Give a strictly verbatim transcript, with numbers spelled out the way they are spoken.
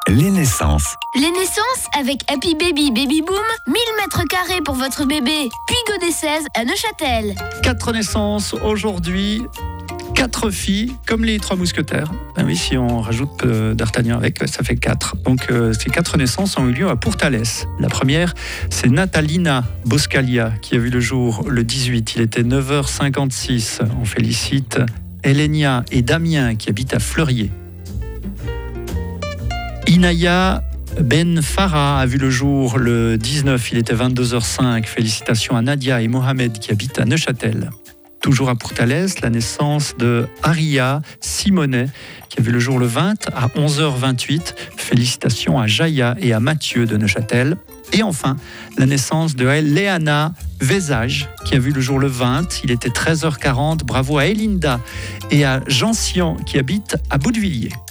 Les naissances. Les naissances avec Happy Baby Baby Boom, mille mètres carrés pour votre bébé, puis Godet seize à Neuchâtel. Quatre naissances aujourd'hui, quatre filles, comme les trois mousquetaires. Ben oui, si on rajoute euh, D'Artagnan avec, ça fait quatre. Donc euh, ces quatre naissances ont eu lieu à Pourtalès. La première, c'est Natalina Boscalia qui a vu le jour le dix-huit. Il était neuf heures cinquante-six. On félicite Elenia et Damien qui habitent à Fleurier. Inaya Ben Farah a vu le jour le dix-neuf, il était vingt-deux heures cinq. Félicitations à Nadia et Mohamed qui habitent à Neuchâtel. Toujours à Pourtalès, la naissance de Aria Simonet qui a vu le jour le vingt à onze heures vingt-huit. Félicitations à Jaya et à Mathieu de Neuchâtel. Et enfin, la naissance de Léana Vézage qui a vu le jour le vingt, il était treize heures quarante. Bravo à Elinda et à Jean Sian qui habitent à Boudevilliers.